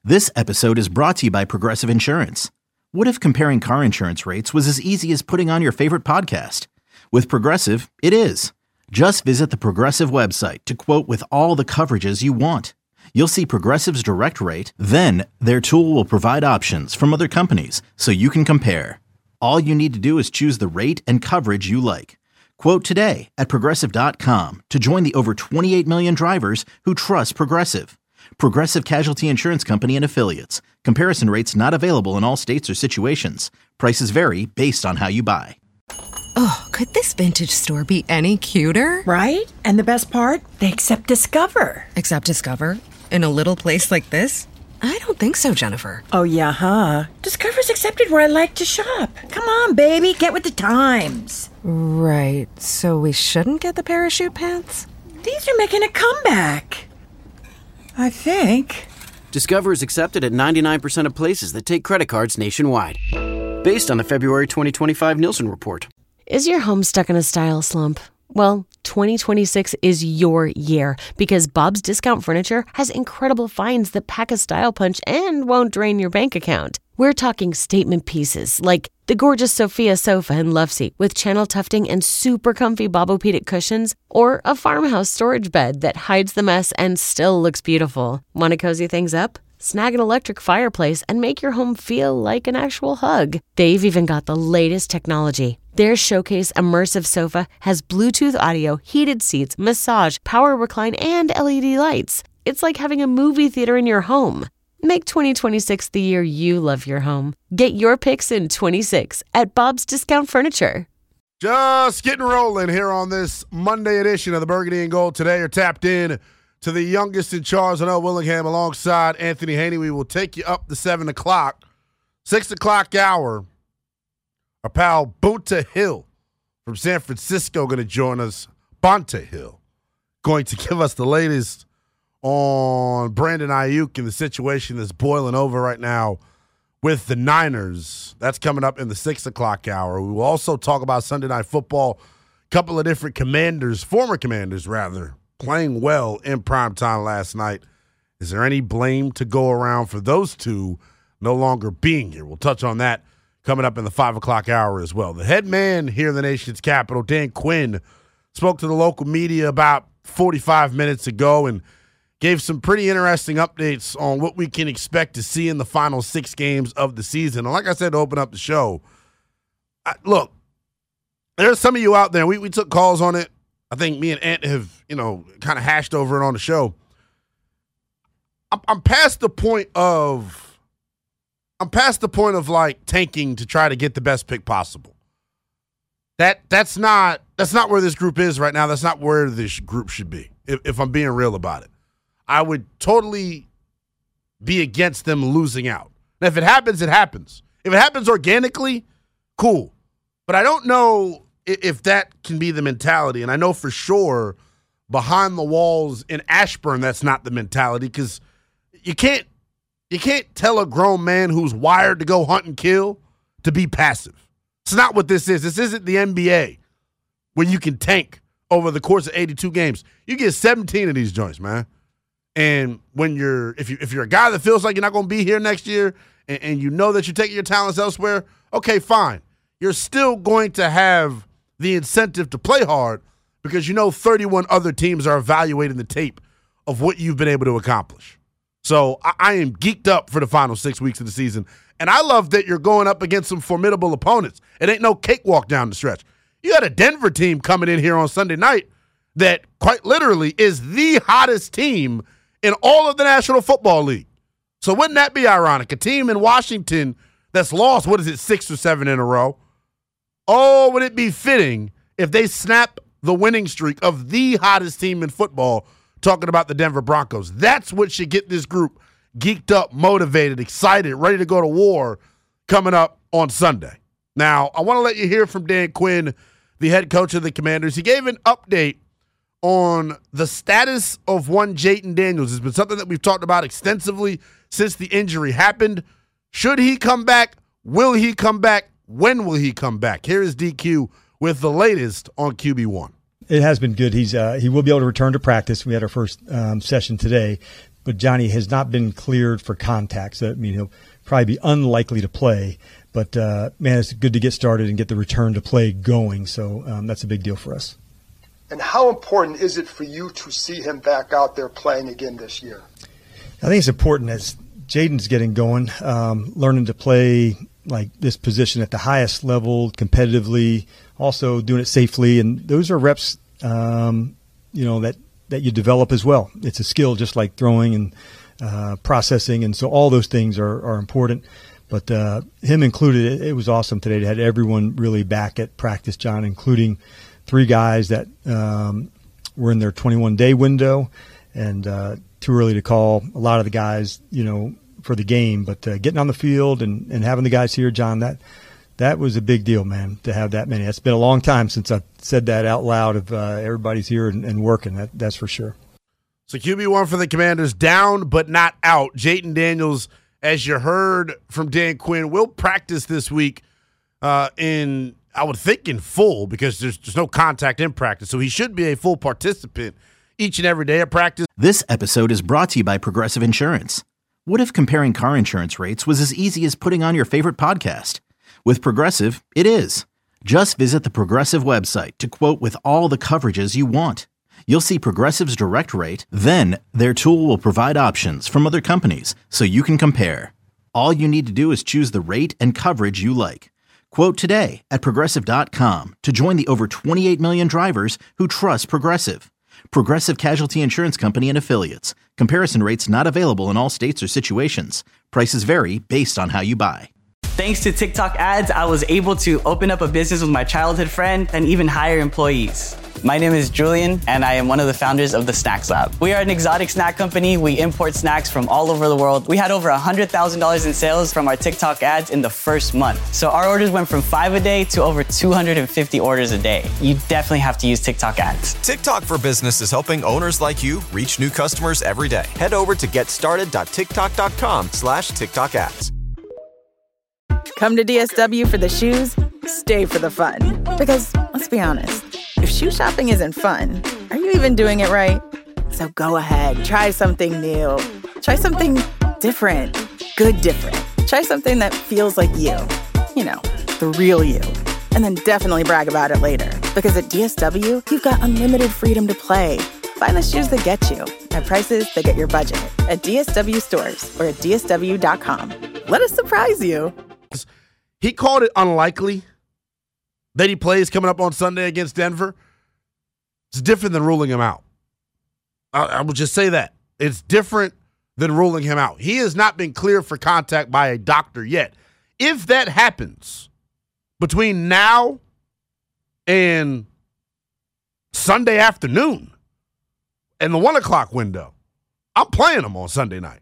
This episode is brought to you by Progressive Insurance. What if comparing car insurance rates was as easy as putting on your favorite podcast? With Progressive, it is. Just visit the Progressive website to quote with all the coverages you want. You'll see Progressive's direct rate, then their tool will provide options from other companies so you can compare. All you need to do is choose the rate and coverage you like. Quote today at Progressive.com to join the over 28 million drivers who trust Progressive. Progressive Casualty Insurance Company and Affiliates. Comparison rates not available in all states or situations. Prices vary based on how you buy. Oh, could this vintage store be any cuter? Right? And the best part? They accept Discover. Accept Discover? In a little place like this? I don't think so, Jennifer. Oh, yeah, huh? Discover's accepted where I like to shop. Come on, baby, get with the times. Right, so we shouldn't get the parachute pants? These are making a comeback. I think. Discover is accepted at 99% of places that take credit cards nationwide. Based on the February 2025 Nielsen report. Is your home stuck in a style slump? Well, 2026 is your year because Bob's Discount Furniture has incredible finds that pack a style punch and won't drain your bank account. We're talking statement pieces like the gorgeous Sophia sofa and love seat with channel tufting and super comfy Bobopedic cushions, or a farmhouse storage bed that hides the mess and still looks beautiful. Want to cozy things up? Snag an electric fireplace and make your home feel like an actual hug. They've even got the latest technology. Their Showcase Immersive Sofa has Bluetooth audio, heated seats, massage, power recline, and LED lights. It's like having a movie theater in your home. Make 2026 the year you love your home. Get your picks in 26 at Bob's Discount Furniture. Just getting rolling here on this Monday edition of the Burgundy and Gold. Today you're tapped in to the youngest in charge, L. Willingham, alongside Anthony Haney. We will take you up to 7 o'clock. 6 o'clock hour, our pal Bunta Hill from San Francisco going to join us. Bunta Hill going to give us the latest on Brandon Ayuk and the situation that's boiling over right now with the Niners. That's coming up in the 6 o'clock hour. We will also talk about Sunday Night Football. A couple of different commanders, former commanders rather, playing well in primetime last night. Is there any blame to go around for those two no longer being here? We'll touch on that coming up in the 5 o'clock hour as well. The head man here in the nation's capital, Dan Quinn, spoke to the local media about 45 minutes ago and gave some pretty interesting updates on what we can expect to see in the final 6 games of the season. And like I said to open up the show, look, there's some of you out there, we took calls on it. I think me and Ant have, kind of hashed over it on the show. I'm past the point of like tanking to try to get the best pick possible. That's not where this group is right now. That's not where this group should be, if I'm being real about it. I would totally be against them losing out. Now, if it happens, it happens. If it happens organically, cool. But I don't know if that can be the mentality. And I know for sure behind the walls in Ashburn, that's not the mentality, because you can't tell a grown man who's wired to go hunt and kill to be passive. It's not what this is. This isn't the NBA where you can tank over the course of 82 games. You get 17 of these joints, man. And when if you're a guy that feels like you're not going to be here next year and you know that you're taking your talents elsewhere, okay, fine. You're still going to have the incentive to play hard because 31 other teams are evaluating the tape of what you've been able to accomplish. So I am geeked up for the final 6 weeks of the season. And I love that you're going up against some formidable opponents. It ain't no cakewalk down the stretch. You got a Denver team coming in here on Sunday night that quite literally is the hottest team in all of the National Football League. So wouldn't that be ironic? A team in Washington that's lost, 6 or 7 in a row? Oh, would it be fitting if they snap the winning streak of the hottest team in football, talking about the Denver Broncos? That's what should get this group geeked up, motivated, excited, ready to go to war coming up on Sunday. Now, I want to let you hear from Dan Quinn, the head coach of the Commanders. He gave an update on the status of one Jayden Daniels. It's been something that we've talked about extensively since the injury happened. Should he come back? Will he come back? When will he come back? Here is DQ with the latest on QB1. It has been good. He will be able to return to practice. We had our first session today. but Johnny has not been cleared for contact. So, I mean, he'll probably be unlikely to play. But, man, it's good to get started and get the return to play going. So that's a big deal for us. And how important is it for you to see him back out there playing again this year? I think it's important as Jaden's getting going, learning to play like this position at the highest level competitively, also doing it safely. And those are reps, that you develop as well. It's a skill just like throwing and processing. And so all those things are important. But him included, it was awesome today to have everyone really back at practice, John, including 3 guys that were in their 21-day window, and too early to call a lot of the guys, for the game. But getting on the field and having the guys here, John, that was a big deal, man, to have that many. It's been a long time since I've said that out loud of everybody's here and working, that's for sure. So QB1 for the Commanders, down but not out. Jayden Daniels, as you heard from Dan Quinn, will practice this week in full, because there's no contact in practice. So he should be a full participant each and every day at practice. This episode is brought to you by Progressive Insurance. What if comparing car insurance rates was as easy as putting on your favorite podcast? With Progressive, it is. Just visit the Progressive website to quote with all the coverages you want. You'll see Progressive's direct rate, then their tool will provide options from other companies so you can compare. All you need to do is choose the rate and coverage you like. Quote today at Progressive.com to join the over 28 million drivers who trust Progressive. Progressive Casualty Insurance Company and Affiliates. Comparison rates not available in all states or situations. Prices vary based on how you buy. Thanks to TikTok ads, I was able to open up a business with my childhood friend and even hire employees. My name is Julian, and I am one of the founders of the Snacks Lab. We are an exotic snack company. We import snacks from all over the world. We had over $100,000 in sales from our TikTok ads in the first month. So our orders went from 5 a day to over 250 orders a day. You definitely have to use TikTok ads. TikTok for Business is helping owners like you reach new customers every day. Head over to getstarted.tiktok.com/TikTok ads. Come to DSW for the shoes, stay for the fun. Because, let's be honest, if shoe shopping isn't fun, are you even doing it right? So go ahead, try something new. Try something different. Good different. Try something that feels like you. The real you. And then definitely brag about it later. Because at DSW, you've got unlimited freedom to play. Find the shoes that get you at prices that get your budget at DSW stores or at DSW.com. Let us surprise you. He called it unlikely that he plays coming up on Sunday against Denver. It's different than ruling him out. I will just say that. It's different than ruling him out. He has not been cleared for contact by a doctor yet. If that happens between now and Sunday afternoon and the 1 o'clock window, I'm playing him on Sunday night.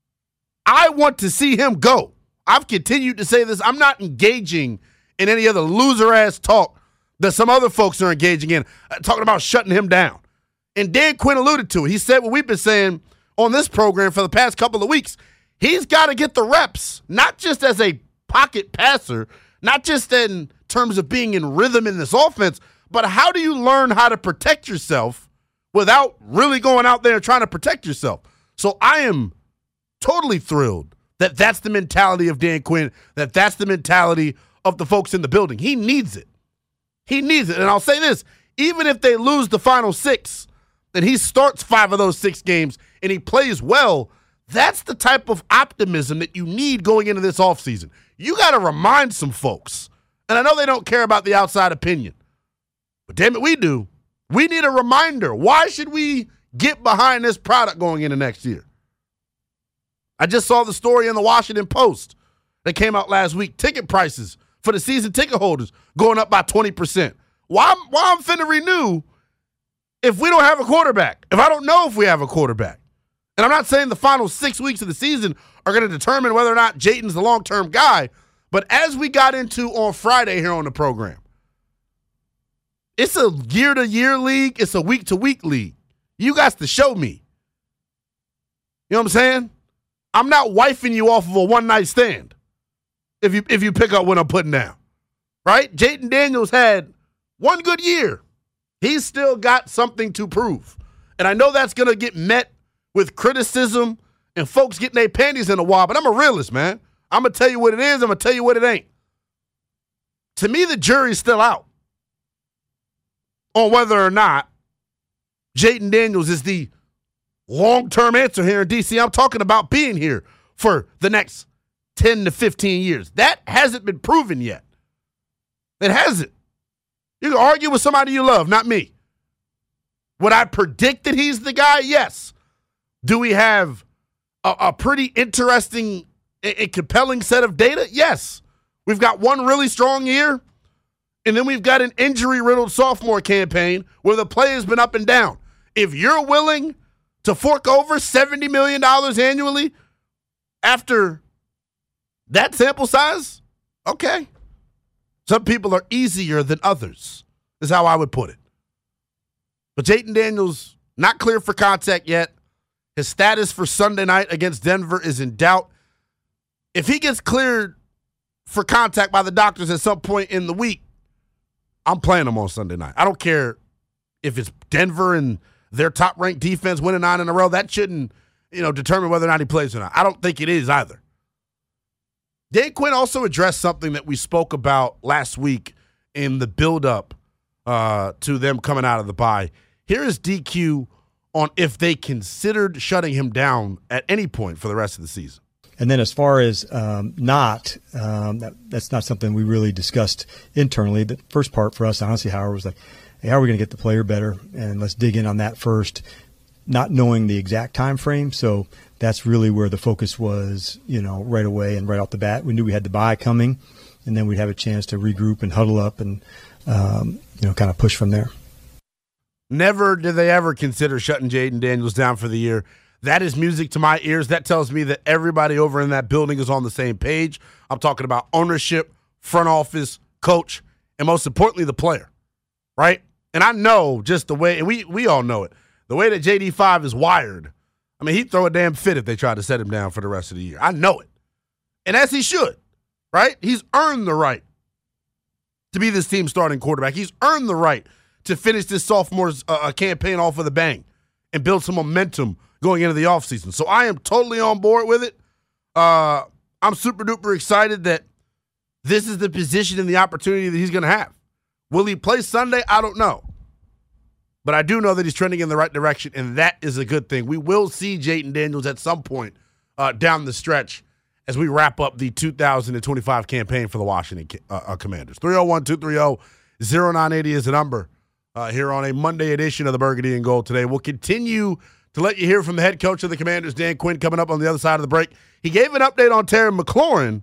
I want to see him go. I've continued to say this. I'm not engaging in any other loser-ass talk that some other folks are engaging in, talking about shutting him down. And Dan Quinn alluded to it. He said what we've been saying on this program for the past couple of weeks. He's got to get the reps, not just as a pocket passer, not just in terms of being in rhythm in this offense, but how do you learn how to protect yourself without really going out there and trying to protect yourself? So I am totally thrilled that that's the mentality of Dan Quinn, that's the mentality of the folks in the building. He needs it. He needs it. And I'll say this, even if they lose the final 6 and he starts 5 of those 6 games and he plays well, that's the type of optimism that you need going into this offseason. You got to remind some folks, and I know they don't care about the outside opinion, but damn it, we do. We need a reminder. Why should we get behind this product going into next year? I just saw the story in the Washington Post that came out last week. Ticket prices for the season ticket holders going up by 20%. Why I'm finna renew if we don't have a quarterback? If I don't know if we have a quarterback. And I'm not saying the final 6 weeks of the season are going to determine whether or not Jayden's the long-term guy, but as we got into on Friday here on the program, it's a year-to-year league. It's a week-to-week league. You guys to show me. You know what I'm saying? I'm not wifing you off of a one-night stand if you pick up what I'm putting down, right? Jayden Daniels had one good year. He's still got something to prove. And I know that's going to get met with criticism and folks getting their panties in a wad, but I'm a realist, man. I'm going to tell you what it is. I'm going to tell you what it ain't. To me, the jury's still out on whether or not Jayden Daniels is the long-term answer here in D.C. I'm talking about being here for the next 10 to 15 years. That hasn't been proven yet. It hasn't. You can argue with somebody you love, not me. Would I predict that he's the guy? Yes. Do we have a pretty interesting and compelling set of data? Yes. We've got one really strong year, and then we've got an injury-riddled sophomore campaign where the play has been up and down. If you're willing to fork over $70 million annually after that sample size, okay. Some people are easier than others, is how I would put it. But Jayden Daniels, not clear for contact yet. His status for Sunday night against Denver is in doubt. If he gets cleared for contact by the doctors at some point in the week, I'm playing him on Sunday night. I don't care if it's Denver and their top-ranked defense winning 9 in a row. That shouldn't, determine whether or not he plays or not. I don't think it is either. Dan Quinn also addressed something that we spoke about last week in the build-up to them coming out of the bye. Here is DQ on if they considered shutting him down at any point for the rest of the season. And then as far as that's not something we really discussed internally. The first part for us, honestly, Howard, was like, hey, how are we going to get the player better? And let's dig in on that first, not knowing the exact time frame. So that's really where the focus was, right away and right off the bat. We knew we had the bye coming, and then we'd have a chance to regroup and huddle up and, kind of push from there. Never did they ever consider shutting Jayden Daniels down for the year. That is music to my ears. That tells me that everybody over in that building is on the same page. I'm talking about ownership, front office, coach, and most importantly, the player, right? And I know just the way, and we all know it, the way that JD5 is wired. I mean, he'd throw a damn fit if they tried to set him down for the rest of the year. I know it. And as he should, right? He's earned the right to be this team's starting quarterback. He's earned the right to finish this sophomore's campaign off with a bang and build some momentum going into the offseason. So I am totally on board with it. I'm super duper excited that this is the position and the opportunity that he's going to have. Will he play Sunday? I don't know. But I do know that he's trending in the right direction, and that is a good thing. We will see Jayden Daniels at some point down the stretch as we wrap up the 2025 campaign for the Washington Commanders. 301-230-0980 is the number here on a Monday edition of the Burgundy and Gold today. We'll continue to let you hear from the head coach of the Commanders, Dan Quinn, coming up on the other side of the break. He gave an update on Terry McLaurin.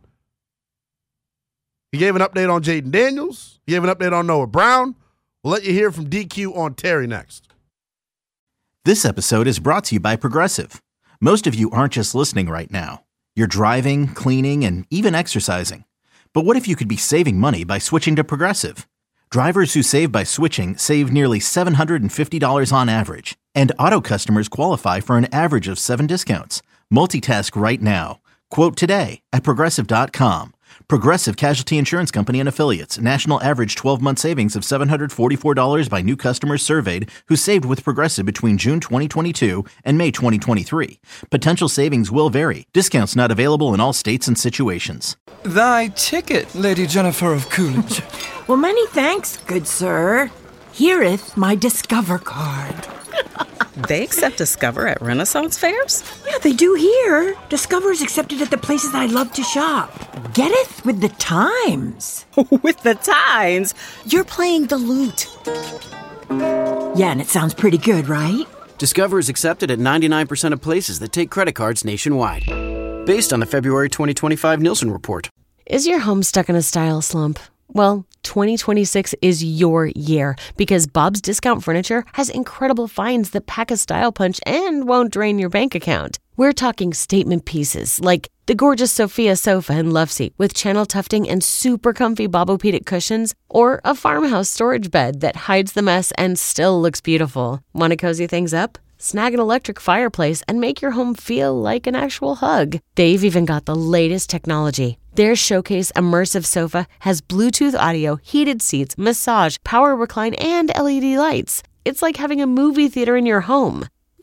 He gave an update on Jayden Daniels. He gave an update on Noah Brown. We'll let you hear from DQ on Terry next. This episode is brought to you by Progressive. Most of you aren't just listening right now. You're driving, cleaning, and even exercising. But what if you could be saving money by switching to Progressive? Drivers who save by switching save nearly $750 on average. And auto customers qualify for an average of 7 discounts. Multitask right now. Quote today at Progressive.com. Progressive Casualty Insurance Company and Affiliates. National average 12-month savings of $744 by new customers surveyed who saved with Progressive between June 2022 and May 2023. Potential savings will vary. Discounts not available in all states and situations. Thy ticket, Lady Jennifer of Coolidge. Well, many thanks, good sir. Here'th my Discover card. They accept Discover at Renaissance fairs? Yeah, they do here. Discover is accepted at the places I love to shop. Getteth with the times. With the times? You're playing the lute. Yeah, and it sounds pretty good, right? Discover is accepted at 99% of places that take credit cards nationwide. Based on the February 2025 Nielsen report. Is your home stuck in a style slump? Well, 2026 is your year because Bob's Discount Furniture has incredible finds that pack a style punch and won't drain your bank account. We're talking statement pieces like the gorgeous Sophia sofa and love seat with channel tufting and super comfy Bobopedic cushions, or a farmhouse storage bed that hides the mess and still looks beautiful. Want to cozy things up? Snag an electric fireplace and make your home feel like an actual hug. They've even got the latest technology. Their Showcase immersive sofa has Bluetooth audio, heated seats, massage, power recline, and LED lights. It's like having a movie theater in your home.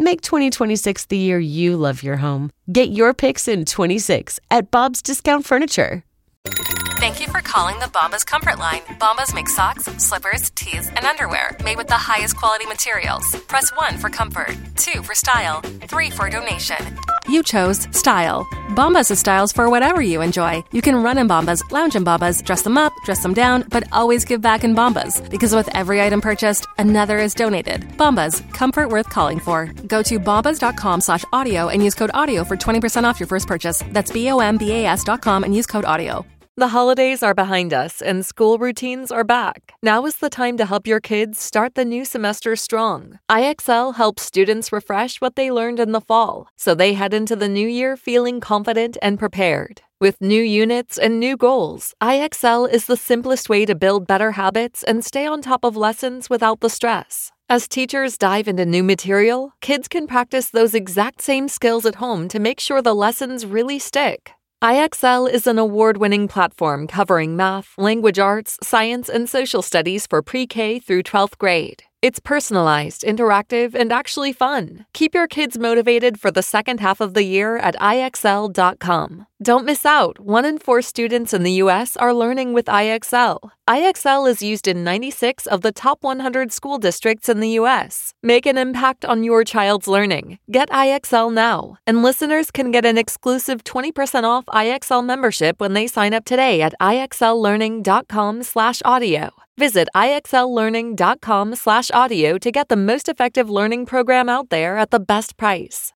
Make 2026 the year you love your home. Get your picks in 26 at Bob's Discount Furniture. Thank you for calling the Bombas Comfort Line. Bombas make socks, slippers, tees, and underwear made with the highest quality materials. Press 1 for comfort, 2 for style, 3 for donation. You chose style. Bombas has styles for whatever you enjoy. You can run in Bombas, lounge in Bombas, dress them up, dress them down, but always give back in Bombas. Because with every item purchased, another is donated. Bombas, comfort worth calling for. Go to bombas.com/audio and use code AUDIO for 20% off your first purchase. That's BOMBAS.com and use code AUDIO. The holidays are behind us and school routines are back. Now is the time to help your kids start the new semester strong. IXL helps students refresh what they learned in the fall, so they head into the new year feeling confident and prepared. With new units and new goals, IXL is the simplest way to build better habits and stay on top of lessons without the stress. As teachers dive into new material, kids can practice those exact same skills at home to make sure the lessons really stick. IXL is an award-winning platform covering math, language arts, science, and social studies for pre-K through 12th grade. It's personalized, interactive, and actually fun. Keep your kids motivated for the second half of the year at IXL.com. Don't miss out. 1 in 4 students in the U.S. are learning with IXL. IXL is used in 96 of the top 100 school districts in the U.S. Make an impact on your child's learning. Get IXL now. And listeners can get an exclusive 20% off IXL membership when they sign up today at IXLlearning.com/audio. Visit IXLlearning.com/audio to get the most effective learning program out there at the best price.